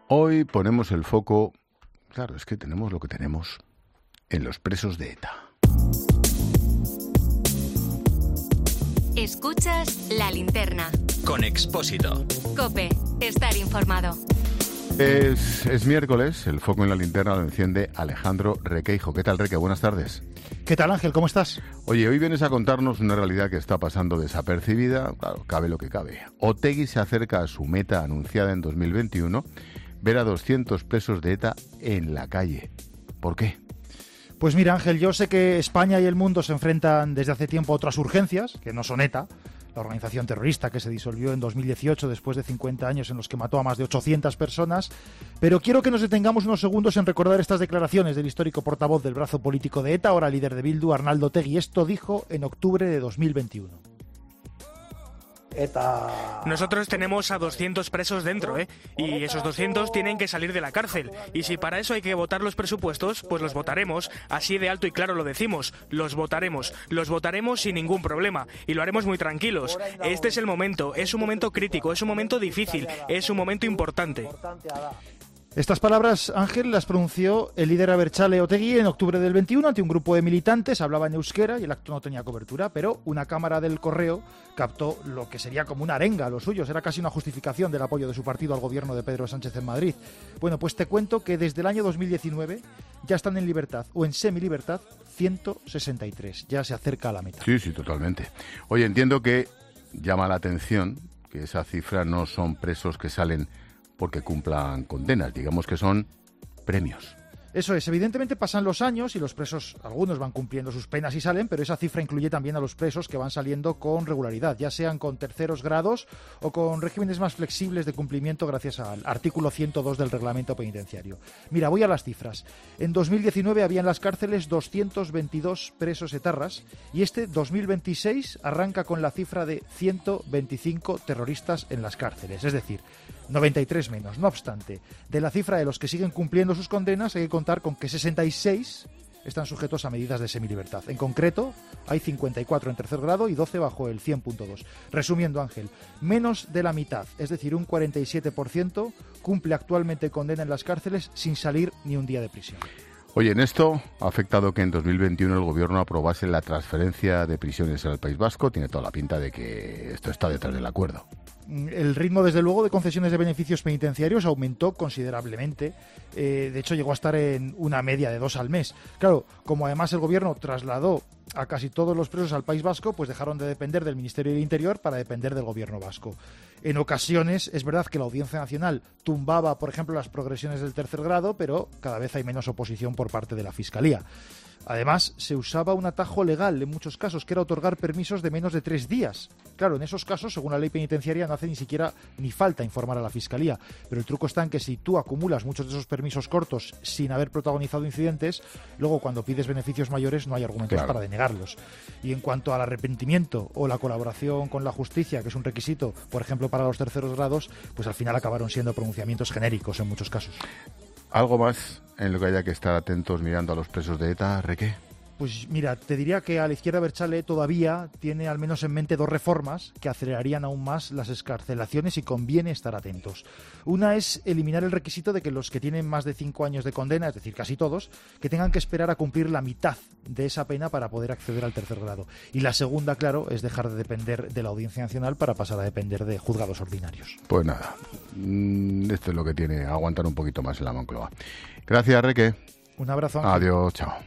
Hoy ponemos el foco, claro, es que tenemos lo que tenemos, en los presos de ETA. Escuchas La Linterna. Con Expósito. COPE. Estar informado. Es miércoles, el foco en la linterna lo enciende Alejandro Requeijo. ¿Qué tal, Reque? Buenas tardes. ¿Qué tal, Ángel? ¿Cómo estás? Oye, hoy vienes a contarnos una realidad que está pasando desapercibida. Claro, cabe lo que cabe. Otegi se acerca a su meta anunciada en 2021, ver a 200 presos de ETA en la calle. ¿Por qué? Pues mira, Ángel, yo sé que España y el mundo se enfrentan desde hace tiempo a otras urgencias, que no son ETA, la organización terrorista que se disolvió en 2018 después de 50 años en los que mató a más de 800 personas, pero quiero que nos detengamos unos segundos en recordar estas declaraciones del histórico portavoz del brazo político de ETA, ahora líder de Bildu, Arnaldo Otegi. Esto dijo en octubre de 2021. Nosotros tenemos a 200 presos dentro, y esos 200 tienen que salir de la cárcel. Y si para eso hay que votar los presupuestos, pues los votaremos. Así de alto y claro lo decimos, los votaremos sin ningún problema. Y lo haremos muy tranquilos. Este es el momento, es un momento crítico, es un momento difícil, es un momento importante. Estas palabras, Ángel, las pronunció el líder abertzale Otegi en octubre del 21 ante un grupo de militantes. Hablaba en euskera y el acto no tenía cobertura, pero una cámara del Correo captó lo que sería como una arenga a los suyos. Era casi una justificación del apoyo de su partido al gobierno de Pedro Sánchez en Madrid. Bueno, pues te cuento que desde el año 2019 ya están en libertad o en semilibertad 163. Ya se acerca a la meta. Sí, totalmente. Oye, entiendo que llama la atención que esa cifra no son presos que salen porque cumplan condenas, digamos que son premios. Eso es, evidentemente pasan los años y los presos, algunos van cumpliendo sus penas y salen, pero esa cifra incluye también a los presos que van saliendo con regularidad, ya sean con terceros grados o con regímenes más flexibles de cumplimiento gracias al artículo 102 del reglamento penitenciario. Mira, voy a las cifras. En 2019 había en las cárceles 222 presos etarras y este 2026 arranca con la cifra de 125 terroristas en las cárceles, es decir, 93 menos. No obstante, de la cifra de los que siguen cumpliendo sus condenas hay que contar con que 66 están sujetos a medidas de semilibertad. En concreto, hay 54 en tercer grado y 12 bajo el 100.2. Resumiendo, Ángel, menos de la mitad, es decir, un 47%, cumple actualmente condena en las cárceles sin salir ni un día de prisión. Oye, en esto ha afectado que en 2021 el gobierno aprobase la transferencia de prisiones al País Vasco. Tiene toda la pinta de que esto está detrás del acuerdo. El ritmo, desde luego, de concesiones de beneficios penitenciarios aumentó considerablemente. De hecho, llegó a estar en una media de 2 al mes. Claro, como además el gobierno trasladó a casi todos los presos al País Vasco, pues dejaron de depender del Ministerio del Interior para depender del gobierno vasco. En ocasiones es verdad que la Audiencia Nacional tumbaba, por ejemplo, las progresiones del tercer grado, pero cada vez hay menos oposición por parte de la Fiscalía. Además, se usaba un atajo legal en muchos casos, que era otorgar permisos de menos de 3 días. Claro, en esos casos, según la ley penitenciaria, no hace ni siquiera ni falta informar a la Fiscalía. Pero el truco está en que si tú acumulas muchos de esos permisos cortos sin haber protagonizado incidentes, luego cuando pides beneficios mayores no hay argumentos para denegarlos. Y en cuanto al arrepentimiento o la colaboración con la justicia, que es un requisito, por ejemplo, para los terceros grados, pues al final acabaron siendo pronunciamientos genéricos en muchos casos. ¿Algo más en lo que haya que estar atentos mirando a los presos de ETA, Reque? Pues mira, te diría que a la izquierda abertzale todavía tiene al menos en mente 2 reformas que acelerarían aún más las excarcelaciones y conviene estar atentos. Una es eliminar el requisito de que los que tienen más de 5 años de condena, es decir, casi todos, que tengan que esperar a cumplir la mitad de esa pena para poder acceder al tercer grado. Y la segunda, claro, es dejar de depender de la Audiencia Nacional para pasar a depender de juzgados ordinarios. Pues nada, esto es lo que tiene aguantar un poquito más en la Moncloa. Gracias, Reque. Un abrazo, Ángel. Adiós, chao.